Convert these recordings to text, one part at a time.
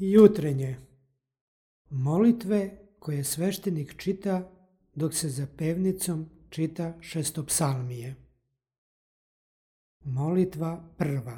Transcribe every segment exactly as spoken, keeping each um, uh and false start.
Jutrenje. Molitve koje sveštenik čita dok se za pevnicom čita šestopsalmije. Molitva prva.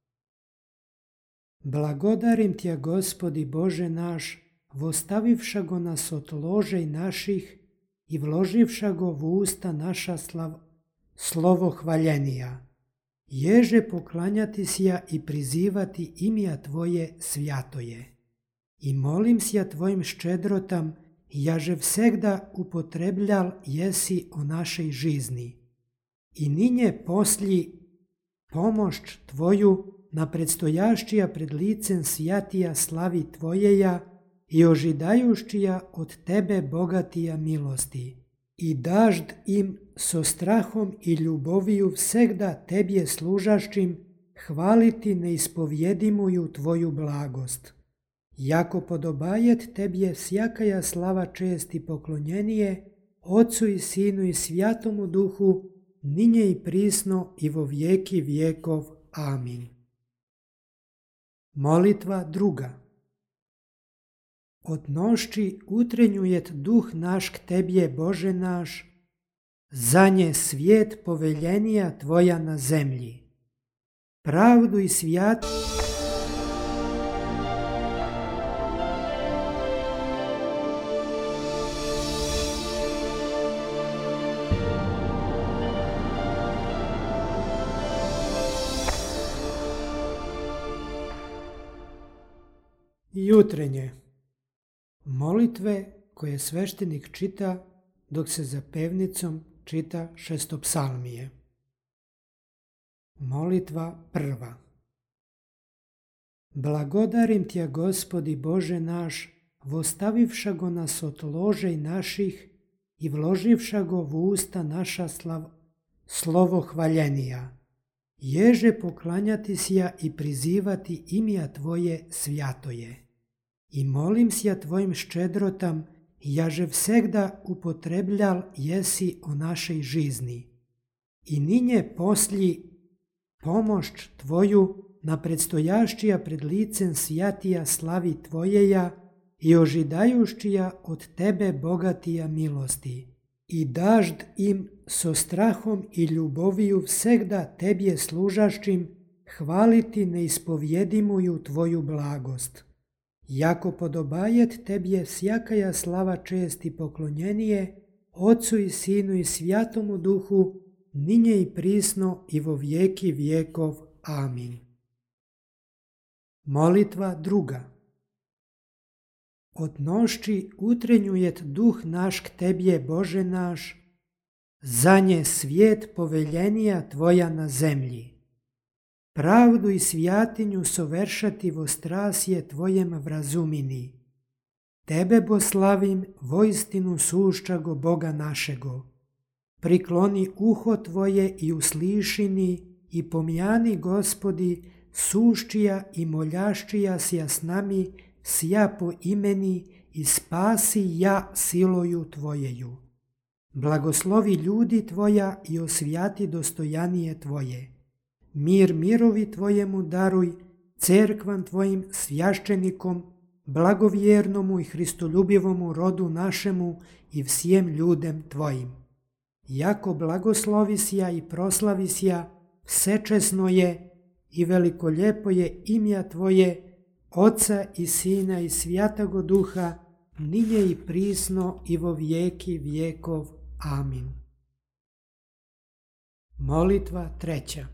Blagodarim Tja, Gospodi Bože naš, vostavivša go nas od ložej naših i vloživša go v usta naša slav, slovo hvaljenija. Ježe poklanjati sja i prizivati imja Tvoje svjatoje. I molim sja Tvojim ščedrotam, jaže vsegda upotrebljal jesi o našej žizni. I ninje poslji pomošć Tvoju na predstojaščija pred licem svjatija slavi Tvojeja i ožidajuščija od Tebe bogatija milosti. I dažd im so strahom i ljuboviju vsegda Tebje služaščim hvaliti neispovjedimuju Tvoju blagost. Jako podobajet Tebje всякая slava čest i poklonjenije, Otcu i Sinu i Svjatomu Duhu, ninje i prisno i vo vijeki vijekov. Amin. Molitva druga. Odnošći utrenjujet duh naš k Tebje, Bože naš, za nje svijet poveljenija Tvoja na zemlji. Pravdu i svijat Jutrenje. Molitve koje sveštenik čita dok se za pevnicom čita šestopsalmije. Molitva prva. Blagodarim Tja, Gospodi Bože naš, vostavivša go nas od ložej naših i vloživša go v usta naša slav, slovo hvaljenija. Ježe poklanjati sja i prizivati imja Tvoje svjatoje. I molim sja Tvojim ščedrotam, jaže vsegda upotrebljal jesi o našej žizni. I ninje poslji pomošć Tvoju na predstojaščija pred licem svjatija slavi Tvojeja i ožidajuščija od Tebe bogatija milosti. I dažd im so strahom i ljuboviju vsegda Tebje služaščim hvaliti neispovjedimuju Tvoju blagost. Jako podobajet Tebje всякая slava čest i poklonjenije, Otcu i Sinu i Svjatomu Duhu, ninje i prisno i vo vijeki vijekov. Amin. Molitva druga. Odnošći utrenjujet duh naš k Tebje, Bože naš, za nje svijet poveljenija Tvoja na zemlji. Pravdu i svijatinju soveršati vo strasje Tvojem vrazumini. Tebe bo slavim, voistinu sušćago Boga našego. Prikloni uho Tvoje i uslišini i pomjani, Gospodi, suščija i moljaščija sja s nami, sja po imeni i spasi ja siloju Tvojeju. Blagoslovi ljudi Tvoja i osvijati dostojanije Tvoje. Mir mirovi Tvojemu daruj, cerkvan Tvojim svjaščenikom, blagovjernomu i hristoljubivomu rodu našemu i vsijem ljudem Tvojim. Jako blagoslovi sja i proslavi sja, всечесno je i velikoljepo je imja Tvoje, Otca i Sina i Svjatago Duha, ninje i prisno i vo vijeki vijekov. Amin. Molitva treća.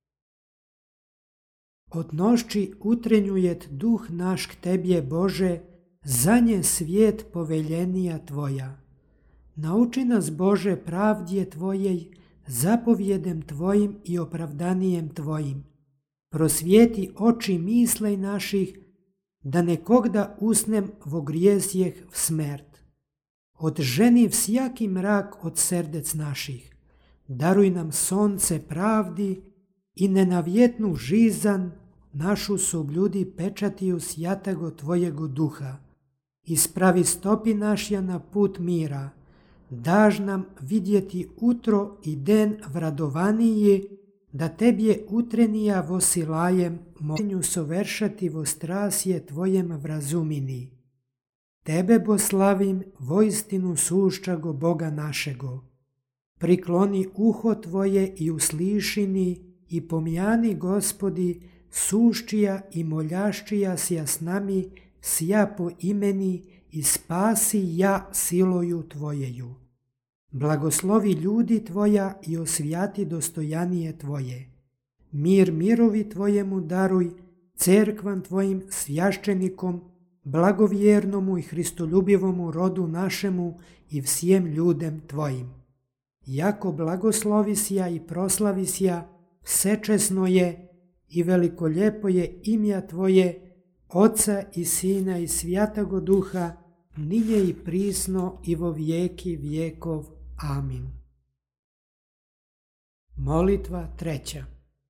Odnošći utrenjujet duh naš k Tebje, Bože, za nje svijet poveljenija Tvoja. Nauči nas, Bože, pravdje Tvojej, zapovjedem Tvojim i opravdanijem Tvojim. Prosvijeti oči mislej naših, da nekogda usnem vo grijesjeh v smert. Odženi всяki mrak od srdec naših. Daruj nam sonce pravdi i nenavjetnu žizan našu subljudi pečatiju sjatago Tvojego duha. Ispravi stopi našja na put mira. Daž nam vidjeti utro i den vradovaniji, da tebje utrenija vosilajem molinju soveršati vo strasje tvojem vrazumini. Tebe boslavim, voistinu sušćago Boga našego. Prikloni uho tvoje i uslišini i pomjani, Gospodi, suščija i moljaščija sja s nami, sja po imeni i spasi ja siloju tvojeju. Blagoslovi ljudi tvoja i osvijati dostojanije tvoje. Mir mirovi tvojemu daruj, cerkvan tvojim svjaščenikom, blagovjernomu i hristoljubivomu rodu našemu i vsijem ljudem tvojim. Jako blagoslovisja i proslavisja, всечесно je i velikoljepo je imja tvoje, Oca i Sina i Svjatago Duha, ninje i prisno i vo vijeki vijekov. Amin. Molitva treća.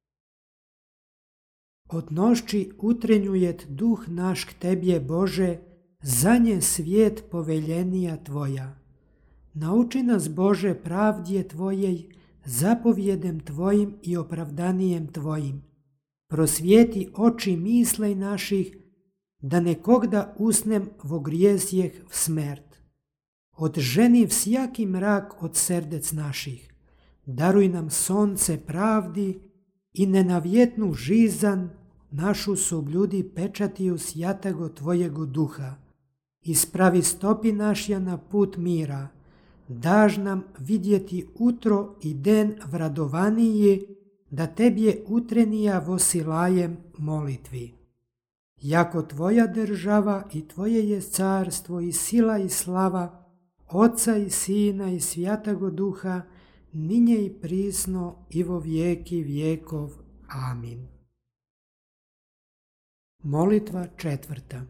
Odnošči utrenjujet duh naš k tebje, Bože, za nje svijet poveljenija tvoja. Nauči nas, Bože, pravdje tvojej, zapovjedem tvojim i opravdanijem tvojim. Prosvijeti oči mislej naših, da nekogda usnem vo grijesjeh v smert. Odženi всяki mrak od srdec naših. Daruj nam sonce pravdi i nenavjetnu žizan našu subljudi pečatiju sjatago tvojego duha. Ispravi stopi našja na put mira. Daž nam vidjeti utro i den vradovaniji, da tebje utrenija vosilajem molitvi. Jako tvoja država i tvoje je carstvo i sila i slava, Oca i Sina i Svjatago Duha, ninje i prisno i vo vijeki vijekov. Amin. Molitva četvrta.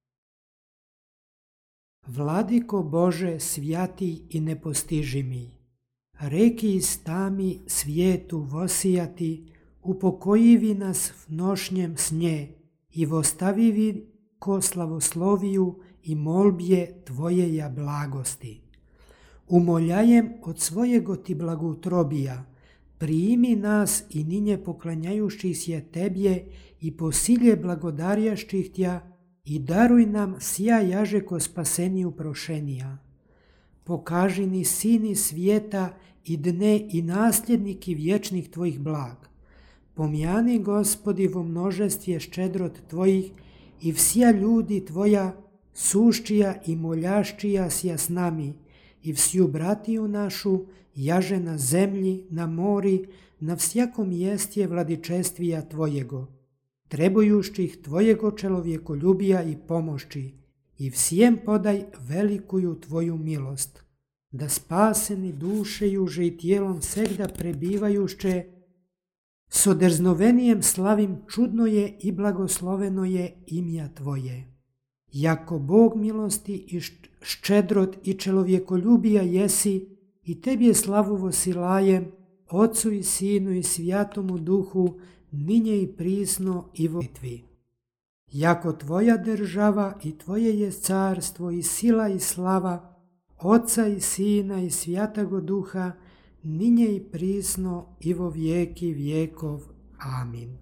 Vladiko Bože, svjati i nepostižimi, reki istami svijetu vosijati, upokojivi nas v nošnjem snje i vostavivi ko slavosloviju i molbje tvojeja blagosti. Umoljajem od svojego ti blagutrobija, primi nas i ninje poklanjajući se tebje i posilje blagodarjašćih tja i daruj nam sja jaže ko spaseniju prošenija. Pokaži ni sini svijeta i dne i nasljedniki vječnih tvojih blag. Pomjani, Gospodi, vo množestvje ščedrot tvojih i vsja ljudi tvoja suščija i moljaščija sja s nami i vsju bratiju našu jaže na zemlji, na mori, na vsjakom jestje vladičestvija tvojego, trebujušćih tvojego čelovjekoljubija i pomošći i vsijem podaj velikuju tvoju milost, da spaseni dušejuže i tijelom segda prebivajušće, s odrznovenijem slavim čudno je i blagosloveno je imja tvoje. Jako Bog milosti i ščedrot i čelovjekoljubija jesi i tebje slavu vosilajem, Ocu i Sinu i Svjatomu Duhu, ninje i prisno i vo molitvi. Jako tvoja država i tvoje je carstvo i sila i slava, Oca i Sina i Svjatago Duha, ninje i prisno i vo vijeki vijekov. Amin.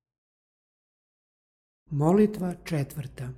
Molitva četvrta.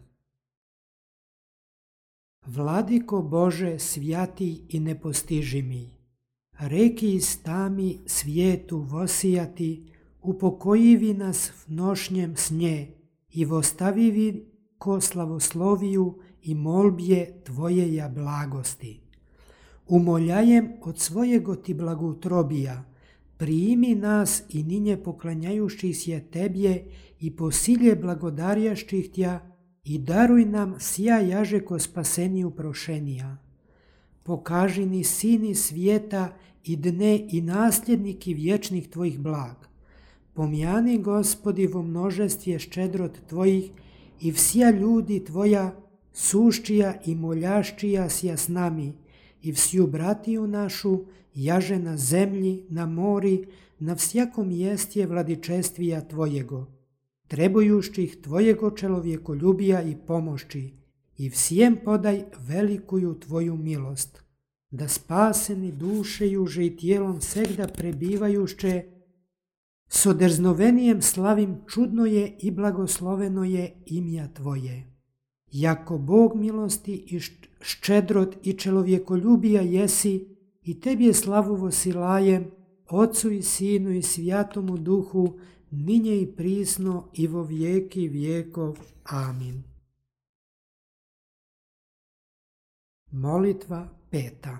Vladiko Bože, svjati i nepostižimi, reki istami svijetu vosijati, upokojivi nas v nošnjem snje i vostavivi ko slavosloviju i molbje tvojeja blagosti. Umoljajem od svojego ti blagutrobija, primi nas i ninje poklanjajući se tebje i posilje blagodarjašćih tja i daruj nam sja jaže ko spaseniju prošenija. Pokaži ni sini svijeta i dne i nasljedniki vječnih tvojih blag. Pomjani, Gospodi, vo množestvje ščedrot tvojih i vsja ljudi tvoja suščija i moljaščija sja s nami i vsju bratiju našu jaže na zemlji, na mori, na vsjakom jestje vladičestvija tvojego, trebujušćih tvojego čelovjekoljubija i pomošći i vsijem podaj velikuju tvoju milost, da spaseni dušejuže i tijelom segda prebivajušće, S odrznovenijem slavim čudno je i blagosloveno je imja Tvoje. Jako Bog milosti i ščedrot i čelovjekoljubija jesi, i Tebje slavu vosilajem, Otcu i Sinu i Svjatomu Duhu, ninje i prisno i vo vijeki vijekov. Amin. Molitva peta.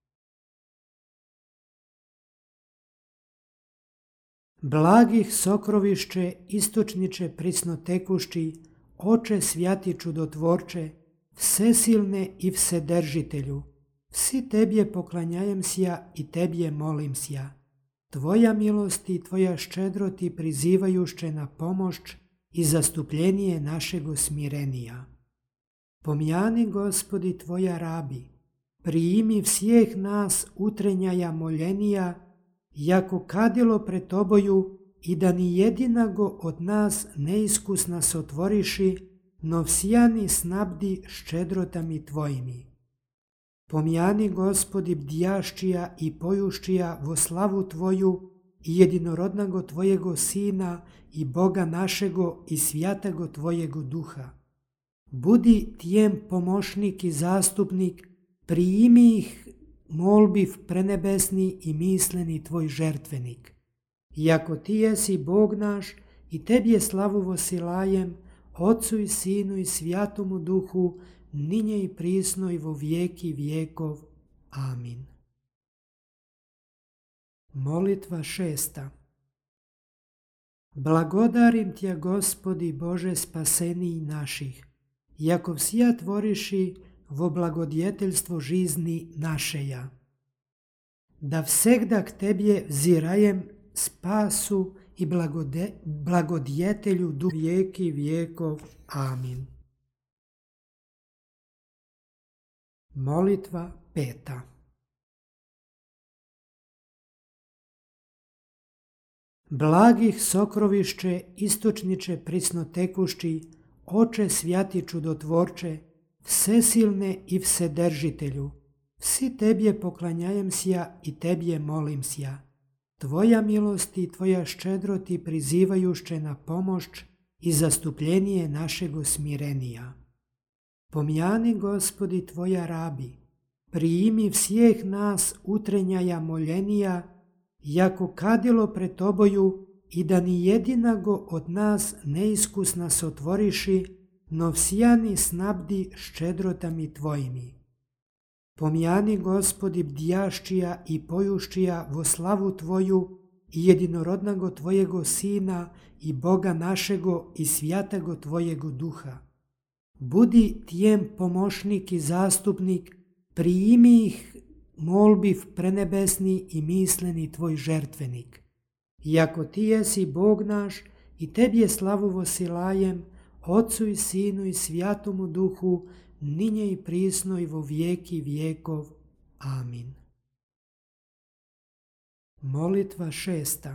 Blagih sokrovišće, istočniče prisnotekušći, Oče svjati čudotvorče, vsesilne i vsedržitelju, vsi Tebje poklanjajem sja i Tebje molim sja. Tvoja milost i Tvoja ščedroti prizivajušće na pomoć i zastupljenije našego smirenija. Pomjani, Gospodi, Tvoja rabi, prijimi vsijeh nas utrenjaja moljenija, jako kadilo pred Toboju, i da ni jedinago od nas neiskusna sotvoriši, no vsijani snabdi ščedrotami Tvojimi. Pomjani, Gospodi, bdjaščija i pojuščija vo slavu Tvoju i jedinorodnago Tvojego Sina i Boga našego i svjatago Tvojego Duha. Budi Tijem pomošnik i zastupnik, prijimi ih molbiv prenebesni i misleni Tvoj žrtvenik. Iako Ti jesi Bog naš i Tebje slavu vosilajem, Otcu i Sinu i Svjatomu Duhu, ninje i prisno i vo vijeki vijekov. Amin. Molitva šesta. Blagodarim Tja, Gospodi Bože spaseniji naših, iako vsija tvoriši vo blagodjeteljstvo žizni našeja. Da vsegda k Tebje vzirajem spasu i blagode, blagodjetelju du vijeki vijekov. Amin. Molitva peta. Blagih sokrovišće, istočniče prisnotekušći, Oče svjati čudotvorče, vsesilne i vsedržitelju, vsi Tebje poklanjajem sja i Tebje molim sja. Tvoja milost i Tvoja ščedroti prizivajušće na pomoć i zastupljenije našego smirenija. Pomjani, Gospodi, Tvoja rabi, prijimi vsijeh nas utrenjaja moljenija, jako kadilo pred Toboju, i da ni jedinago od nas neiskusna sotvoriši, no vsijani snabdi ščedrotami Tvojimi. Pomjani, Gospodi, bdjaščija i pojuščija vo slavu Tvoju i jedinorodnago Tvojego Sina i Boga našego i svjatago Tvojego Duha. Budi Tijem pomošnik i zastupnik, prijimi ih molbiv prenebesni i misleni Tvoj žrtvenik. Iako Ti jesi Bog naš i Tebje slavu vosilajem, Otcu i Sinu i Svjatomu Duhu, ninje i prisno i vo vijeki vijekov. Amin. Molitva šesta.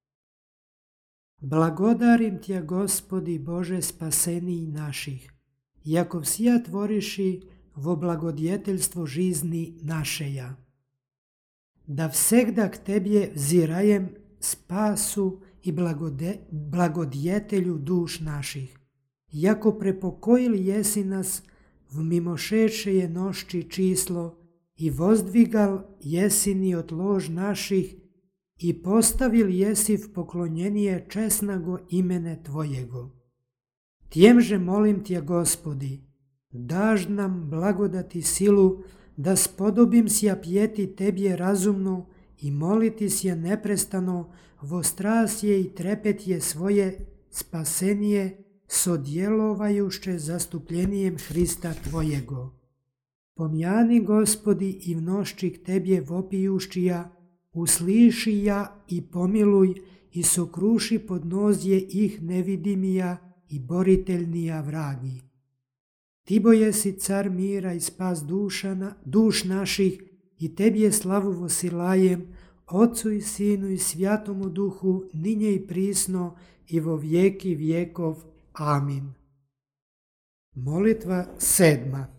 Blagodarim Tja, Gospodi Bože spaseniji naših, iako vsija tvoriši vo blagodjeteljstvo žizni našeja. Da vsegda k Tebje vzirajem spasu i blagode, blagodjetelju duš naših, iako prepokojili jesi nas v mimošeće nošči číslo i vozdvigal jesi ni od lož naših i postavil jesi v poklonjenije česnago imene Tvojego. Tjemže molim Tja, Gospodi, daž nam blagodati silu da spodobim sja pjeti Tebje razumno i moliti sja neprestano vo strasje i trepetje svoje spasenije sodjelovajuće zastupljenijem Hrista Tvojego. Pomjani, Gospodi, i v nošči k Tebje vopijuščija, usliši ja i pomiluj i sokruši podnozje ih nevidimija i boriteljnija vragi. Ti bo jesi car mira i spas duša na, duš naših i Tebje slavu vosilajem, Otcu i Sinu i Svjatomu Duhu, ninje i prisno i vo vijeki vijekov. Amin. Molitva sedma.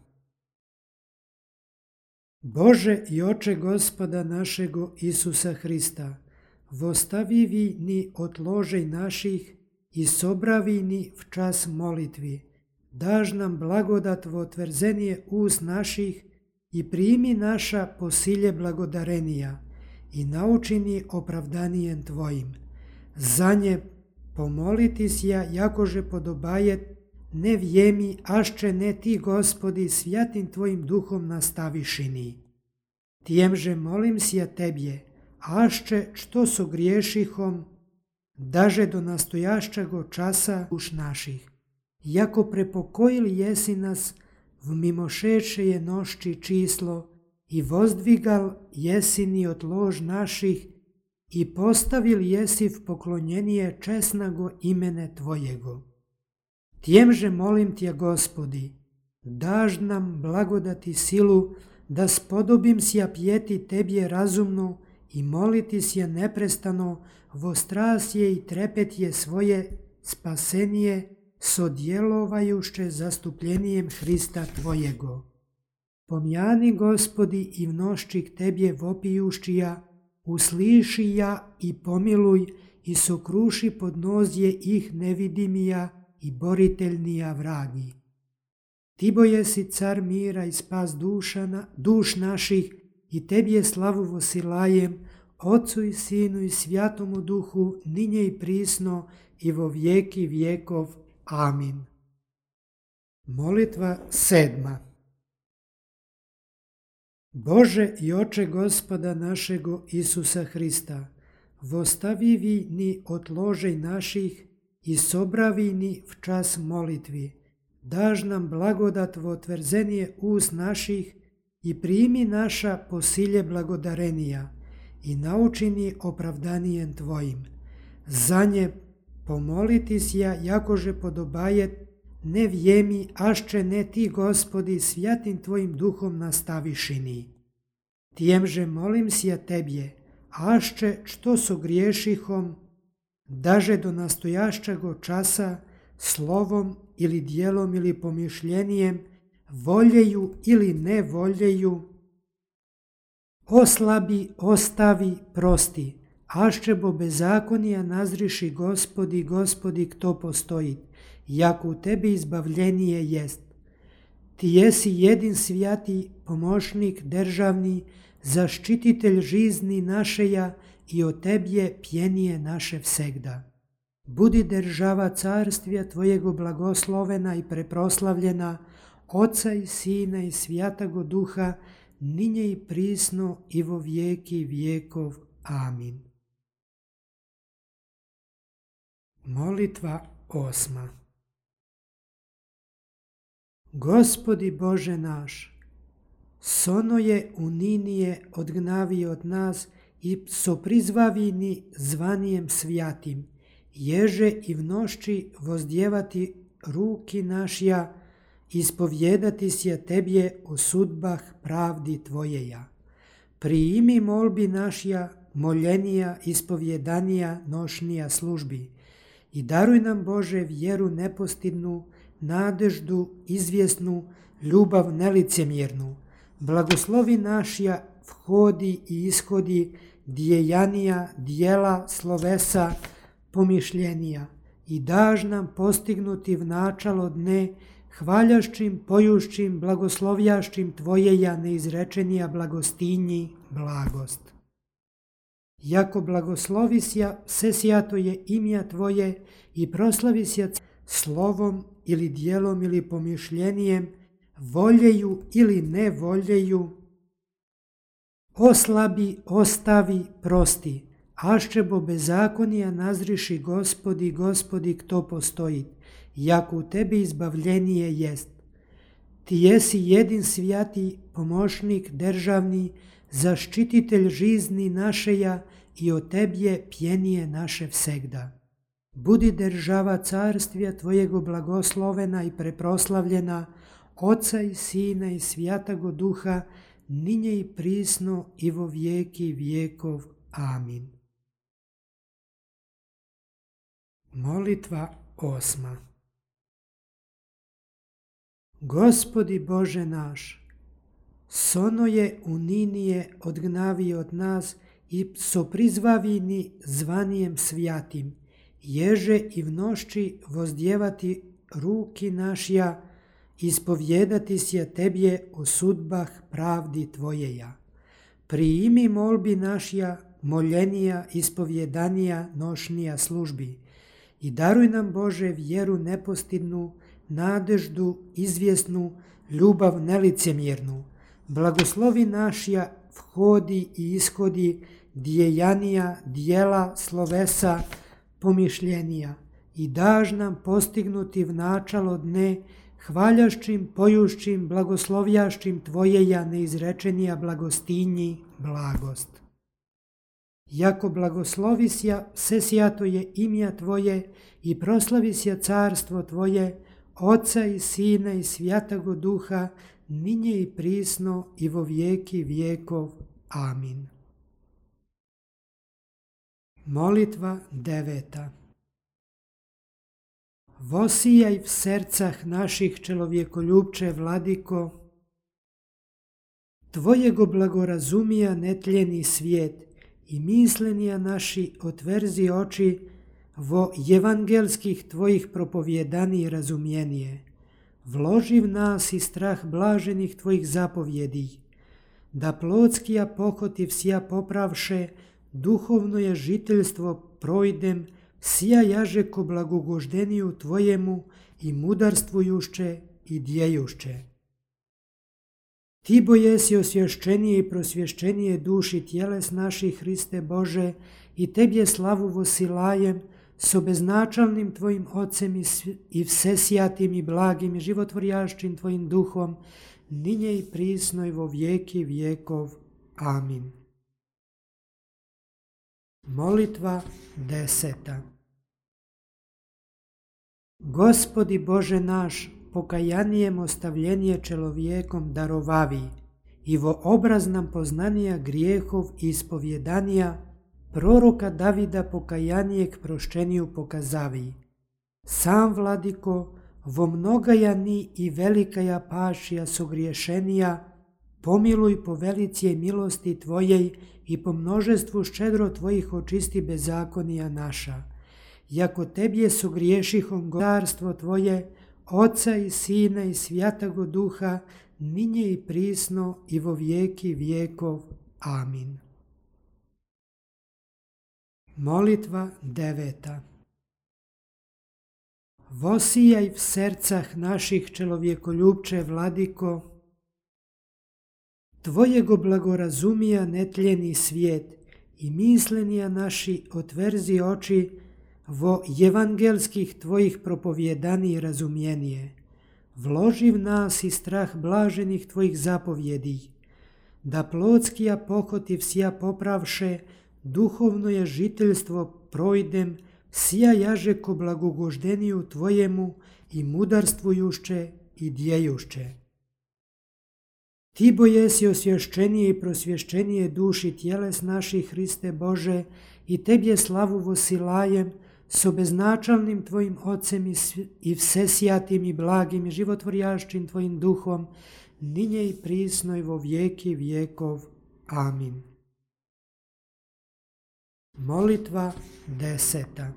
Bože i Oče Gospoda našego Isusa Hrista, vostavivi ni od ložej naših i sobravi ni v čas molitvi. Daž nam blagodat vo otvrzenije uz naših i primi naša posilje blagodarenija i naučini opravdanijem Tvojim. Za nje pomoliti sja, jakože podobajet, ne vjemi, ašće ne Ti, Gospodi, svjatim Tvojim duhom nastavišini. Tijemže molim sja Tebje, ašće što so griješihom, daže do nastojašćago časa duš naših. Jako prepokojili jesi nas v mimošeće nošći číslo i vozdvigal jesi ni od lož naših i postavil jesi v poklonjenije česnago imene Tvojego. Tjemže molim Tja, Gospodi, daž nam blagodati silu da spodobim sja pjeti Tebje razumno i moliti sja neprestano vo strasje i trepetje svoje spasenije sodjelovajuće zastupljenijem Hrista Tvojego. Pomjani, Gospodi, i v nošći k Tebje vopijušćija, usliši ja i pomiluj i sokruši podnozje ih nevidimija i boriteljnija vragi. Ti bojesi car mira i spas duša na, duš naših i Tebje slavu vosilajem, Otcu i Sinu i Svjatomu Duhu, ninje i prisno i vo vijeki vijekov. Amin. Molitva sedma. Bože i Oče Gospoda našego Isusa Hrista, vostavivi ni od ložej naših i sobravi ni v čas molitvi. Daž nam blagodat vo otvrzenije uz naših i primi naša posilje blagodarenija i naučini opravdanijem Tvojim. Za nje pomoliti sja, jakože podobajet, ne vjemi, ašće ne Ti, Gospodi, svjatim Tvojim duhom nastavišini. Tijemže molim sja Tebje, ašće što so griješihom, daže do nastojašćago časa slovom ili dijelom ili pomišljenijem, voljeju ili ne voljeju, oslabi, ostavi, prosti, ašće bo bezakonija nazriši, Gospodi, Gospodi, kto postoji, jako u Tebi izbavljenije jest. Ti jesi jedin svjati, pomošnik državni, zaštititelj žizni našeja i o Tebje pjenije naše vsegda. Budi država carstja Tvojego blagoslovena i preproslavljena, Oca i Sina i Svjatago Duha, ninje i prisno i vo vijeki vijekov. Amin. Molitva osma. Gospodi Bože naš, sono je uninije odgnavi od nas i soprizvavini zvanijem svjatim, ježe i v nošći vozdjevati ruki našja, ispovjedati sje Tebje o sudbah pravdi Tvojeja. Priimi molbi našja, moljenija, ispovjedanija, nošnija službi i daruj nam, Bože, vjeru nepostidnu, nadeždu izvjesnu, ljubav nelicemjernu. Blagoslovi našja vhodi i ishodi, djejanija, dijela, slovesa, pomišljenija i daž nam postignuti v načalo dne, hvaljašćim, pojušćim, blagoslovjašćim Tvojeja neizrečenija blagostinji, blagost. Jako blagoslovi sja, se sjato je imja Tvoje i proslavi sja slovom ili dijelom ili pomišljenijem, voljeju ili ne voljeju, oslabi, ostavi, prosti, ašće bo bezakonija nazriši, Gospodi, Gospodi, kto postoji, jako u Tebi izbavljenije jest. Ti jesi jedin svjati, pomošnik državni, zaštititelj žizni našeja i o Tebje pjenije naše vsegda. Budi država carstja Tvojego blagoslovena i preproslavljena, Oca i Sina i Svjatago Duha, ninje i prisno i vo vijeki vijekov. Amin. Molitva osma. Gospodi Bože naš, sono je uninije odgnavi od nas i soprizvavini zvanijem svijatim, ježe i vnošći vozdjevati ruki našja, ispovjedati sje tebje o sudbah pravdi tvojeja. Priimi molbi našja, moljenija, ispovjedanija, nošnija službi i daruj nam, Bože, vjeru nepostidnu, nadeždu izvjesnu, ljubav nelicemjernu. Blagoslovi našja vhodi i ishodi, djejanija, dijela, slovesa, pomišljenija i daž nam postignuti v načalo dne, hvaljašćim, pojušćim, blagoslovjašćim Tvojeja neizrečenija blagostinji, blagost. Jako blagoslovi sja, se sjato je imja Tvoje i proslavi sja carstvo Tvoje, Oca i Sina i Svjatago Duha, ninje i prisno i vo vijeki vijekov. Amin. Molitva deveta. Vosijaj v sercah naših čelovjekoljubče, Vladiko, Tvojego blagorazumija netljeni svijet i mislenija naši otverzi oči vo evangelskih Tvojih propovjedani i razumjenije. Vloži v nas i strah blaženih Tvojih zapovjedi, da plotskija pohoti vsja popravše, duhovno je žiteljstvo projdem, sija jaže ko blagogoždeniju Tvojemu i mudarstvujušće i djejušće. Ti bojesi osvješćenije i prosvješćenije duši tjeles naših, Hriste Bože, i Tebje slavu vosilajem, s obeznačalnim Tvojim Ocem i, i vsesjatim i blagim i životvorjašćim Tvojim duhom, ninje i prisno i vo vijeki vijekov. Amin. Molitva deseta. Gospodi Bože naš, pokajanijem ostavljenje čelovjekom darovavi i vo obraz nam poznanija grijehov i ispovjedanija, proroka Davida pokajanijeg prošćeniju pokazavi. Sam, Vladiko, vo mnogaja ni i velikaja pašija sogriješenija, pomiluj po velicije milosti Tvojej i po množestvu ščedro Tvojih očisti bezakonija naša. Jako Tebje sogriješihom carstvo Tvoje, Oca i Sina i Svjatago Duha, ninje i prisno i vo vijeki vijekov. Amin. Molitva deveta. Vosijaj v sercah naših čelovjekoljubče, Vladiko, Tvojego blagorazumija netljeni svijet i mislenija naši otverzi oči vo evangelskih Tvojih propovjedani i razumjenije. Vloži v nas i strah blaženih Tvojih zapovjedi, da plotskija pohoti vsja popravše, duhovno je žiteljstvo projdem, sija jaže ko blagogoždeniju Tvojemu i mudarstvujušće i djejušće. Ti bojesi osvješćenije i prosvješćenije duši tjeles naših, Hriste Bože, i Tebje slavu vosilajem, s obeznačalnim Tvojim Ocem i, i vsesjatim i blagim i životvorjašćim Tvojim duhom, ninje i prisno i vo vijeki vijekov. Amin. Molitva deseta.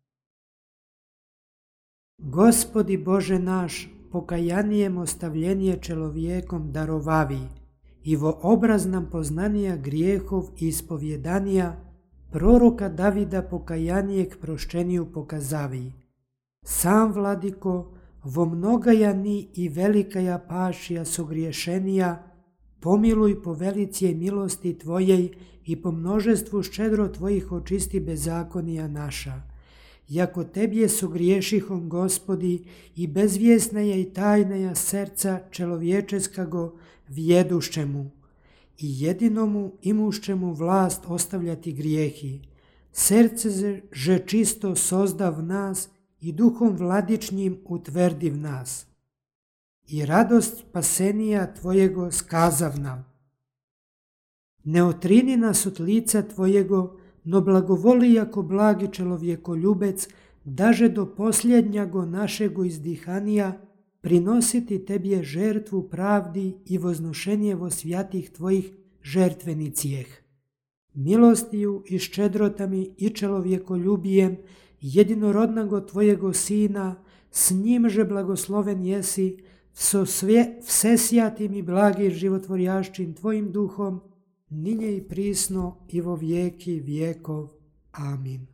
Gospodi Bože naš, pokajanijem ostavljenje čelovjekom darovavi i vo obraz nam poznanija grijehov i ispovjedanija, proroka Davida pokajanijeg prošćeniju pokazavi. Sam, Vladiko, vo mnogaja ni i velikaja pašija sogriješenija, pomiluj po velicije milosti Tvojej i po množestvu ščedro Tvojih očisti bezakonija naša. Jako Tebje sogriješihom, Gospodi, i bezvjesnaja i tajnaja serca čelovječeskago vjedušćemu i jedinomu imušćemu vlast ostavljati grijehi. Serce že čisto sozdav nas i duhom vladičnjim utverdiv nas. I radost spasenija Tvojego skazav nam. Ne otrini nas od lica Tvojego, no blagovoli jako blagi čelovjekoljubec, daže do posljednjago našego izdihanija prinositi Tebje žertvu pravdi i voznošenje vo svjatih Tvojih žertvenicijeh. milostiju i ščedrami i čelovjekoljubijem, jedinorodnago Tvojego Sina, s njimže blagosloven jesi, so sve, vsesjatim i blagim životvorjaščim Tvojim duhom, ninje i prisno i vo vijeki vijekov. Amin.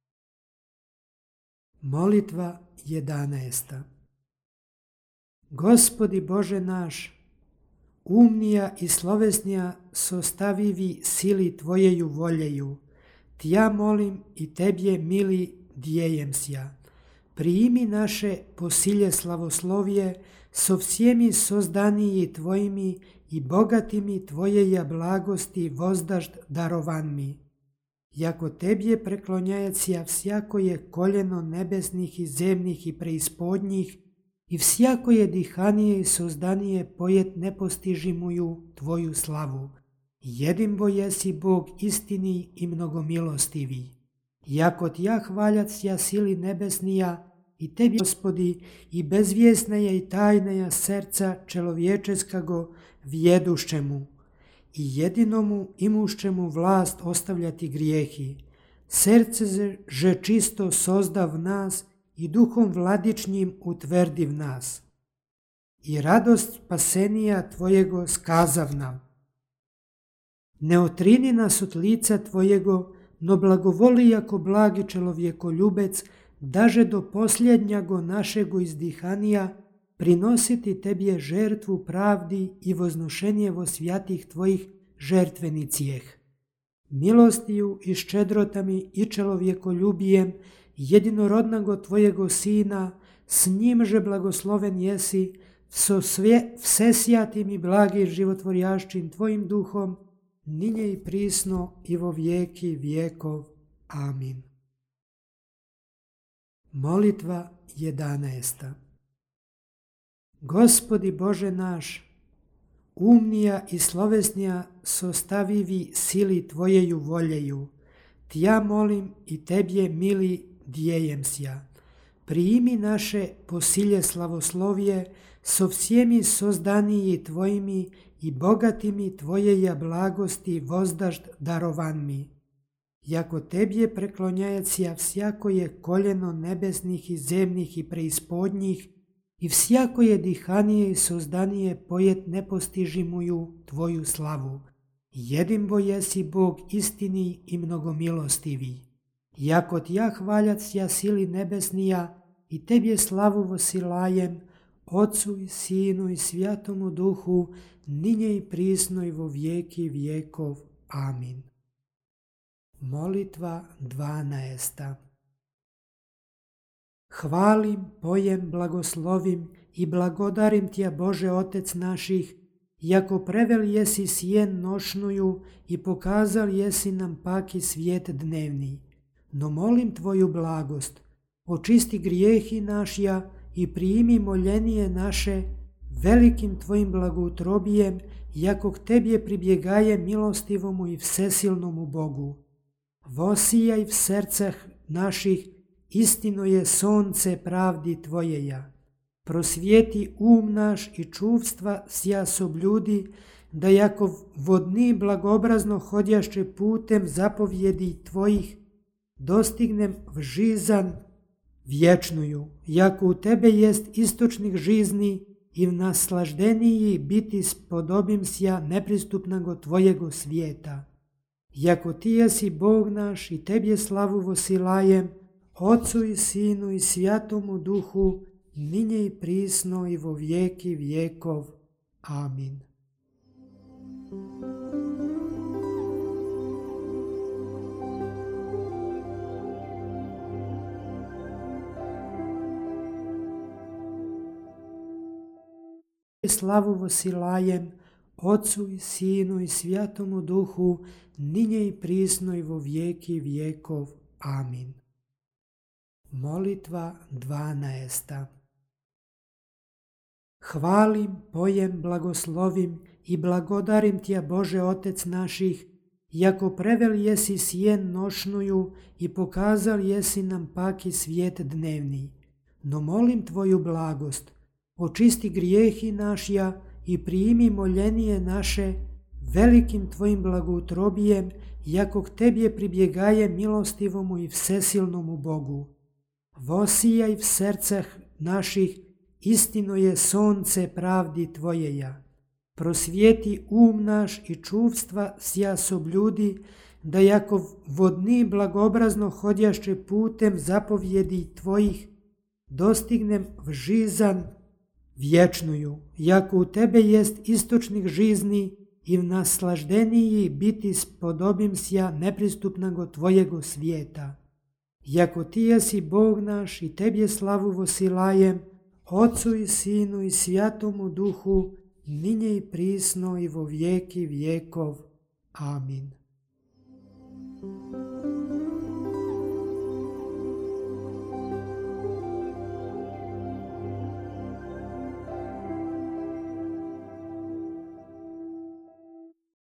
Molitva jedanaesta. Gospodi Bože naš, umnija i slovesnija sostavivi sili Tvojeju voljeju, Tja molim i Tebje mili dijejem sja. Primi naše posilje slavoslovje, so всеми sozdaniji Tvojimi i bogatimi Tvojeja blagosti vozdažd darovan mi. Jako Tebje preklonjajecija всякое koljeno nebesnih i zemnih i preispodnjih i всякое dihanije i sozdanije pojet nepostižimuju Tvoju slavu. Jedinbo jesi Bog istini i mnogomilostivi. Jako Tja hvaljacija sili nebesnija i Tebi, Gospodi, i bezvjesneja i tajneja serca čelovječeskago vjedušćemu i jedinomu imušćemu vlast ostavljati grijehi. Serce že čisto sozdav nas i duhom vladičnjim utvrdiv nas. I radost spasenija Tvojego skazav nam. Ne otrini nas od lica Tvojego, no blagovoli jako blagi čelovjekoljubec, daže do posljednjago našego izdihanija prinositi Tebje žertvu pravdi i voznošenje vo svjatih Tvojih žertvenicijeh. Milostiju i ščedrami i čelovjekoljubijem, jedinorodnago Tvojego Sina, s njimže blagosloven jesi, so sve, vsesjatim i blagim životvorjaščim Tvojim duhom, ninje i prisno i vo vijeki vijekov. Amin. Molitva jedanaesta. Gospodi Bože naš, umnija i slovesnija sostavivi sili Tvojeju voljeju, Tja molim i Tebje mili dijejem sja. Primi naše posilje slavoslovje, so всеми sozdaniji Tvojimi i bogatimi Tvojeja blagosti vozdažd darovan mi. Jako Tebje preklonjajecija всякое koljeno nebesnih i zemnih i preispodnjih i всякое dihanije i sozdanije pojet nepostižimuju Tvoju slavu. Jedinbo jesi Bog istini i mnogomilostivi. Jako Tja hvaljacija sili nebesnija i Tebje slavu vosilajem, Otcu i Sinu i Svjatomu Duhu, ninje i prisno i vo vijeki vijekov. Amin. Molitva dvanaesta. Hvalim, pojem, blagoslovim i blagodarim Tja Bože Otec naših, jako prevel jesi sjen nošnuju i pokazal jesi nam paki svijet dnevni. No molim Tvoju blagost, očisti grijehi našja i primi moljenije naše velikim Tvojim blagoutrobijem, jako k Tebje pribjegaje milostivomu i vsesilnomu Bogu. Vosijaj v sercah naših, istino je sonce pravdi Tvojeja. Prosvijeti um naš i čuvstva sja sobljudi, da jako vodni blagobrazno hodjašće putem zapovjedi Tvojih, dostignem v žizan vječnuju, jako u Tebe jest istočnih žizni i v naslaždeniji biti spodobim sja nepristupnago Tvojego svijeta. Jako Ti jesi Bog naš i Tebje slavu vosilajem, Otcu i Sinu i Svjatomu Duhu, ninje i prisno i vo vijeki vijekov. Amin. Slavu vosilajem, Otcu i Sinu i Svjatomu Duhu, ninje i prisno i vo vijeki vijekov. Amin. Molitva dvanaesta. Hvalim, pojem, blagoslovim i blagodarim Tja Bože Otec naših, jako prevel jesi sjen nošnuju i pokazal jesi nam paki svijet dnevni. No molim Tvoju blagost, očisti grijehi našja i primi moljenije naše velikim tvojim blagoutrobijem, jako k tebje pribjegaje milostivomu i vsesilnomu Bogu. Vosijaj v sercah naših, istino je sonce pravdi tvojeja. Prosvijeti um naš i čuvstva sja sobljudi, da jako vodni blagobrazno hodjašće putem zapovjedi tvojih, dostignem v žizan vječnuju, jako u tebe jest istočnih žizni i v naslaždeniji biti spodobim sja nepristupnago tvojego svijeta. Jako ti jesi Bog naš i tebje slavu vosilajem, Otcu i Sinu i Svjatomu Duhu, ninje i prisno i vo vijeki vijekov. Amin.